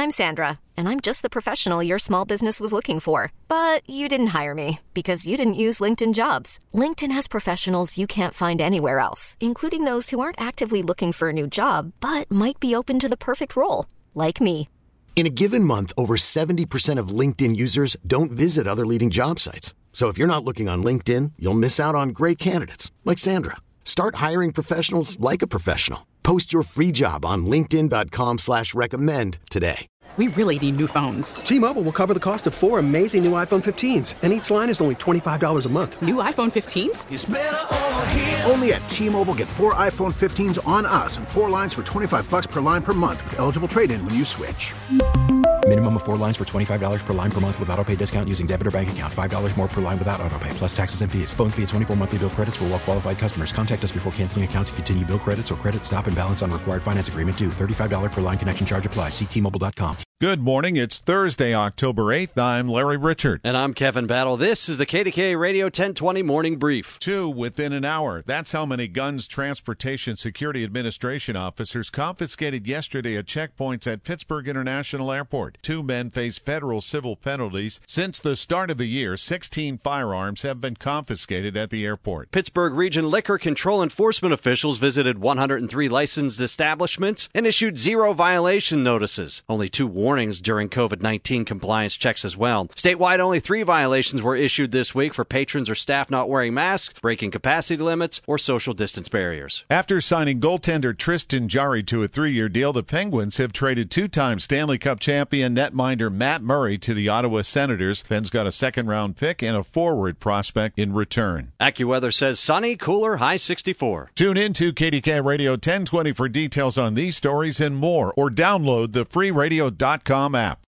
I'm Sandra, and I'm just the professional your small business was looking for. But you didn't hire me because you didn't use LinkedIn Jobs. LinkedIn has professionals you can't find anywhere else, including those who aren't actively looking for a new job, but might be open to the perfect role, like me. In a given month, over 70% of LinkedIn users don't visit other leading job sites. So if you're not looking on LinkedIn, you'll miss out on great candidates like Sandra. Start hiring professionals like a professional. Post your free job on linkedin.com/recommend today. We really need new phones. T-Mobile will cover the cost of 4 amazing new iPhone 15s, and each line is only $25 a month. New iPhone 15s? It's better over here. Only at T-Mobile, get 4 iPhone 15s on us and 4 lines for $25 per line per month with eligible trade-in when you switch. Minimum of 4 lines for $25 per line per month with autopay discount using debit or bank account. $5 more per line without autopay, plus taxes and fees. Phone fee at 24 monthly bill credits for well-qualified customers. Contact us before canceling account to continue bill credits or credit stop and balance on required finance agreement due. $35 per line connection charge applies. See T-Mobile.com. Good morning. It's Thursday, October 8th. I'm Larry Richard. And I'm Kevin Battle. This is the KDKA Radio 1020 Morning Brief. 2 within an hour. That's how many guns Transportation Security Administration officers confiscated yesterday at checkpoints at Pittsburgh International Airport. 2 men face federal civil penalties. Since the start of the year, 16 firearms have been confiscated at the airport. Pittsburgh Region Liquor Control Enforcement officials visited 103 licensed establishments and issued 0 violation notices. Only 2 warnings during COVID-19 compliance checks as well. Statewide, only 3 violations were issued this week for patrons or staff not wearing masks, breaking capacity limits, or social distance barriers. After signing goaltender Tristan Jarry to a 3-year deal, the Penguins have traded 2-time Stanley Cup champion netminder Matt Murray to the Ottawa Senators. Pens got a second-round pick and a forward prospect in return. AccuWeather says sunny, cooler, high 64. Tune in to KDKA Radio 1020 for details on these stories and more, or download the free Radio.com app.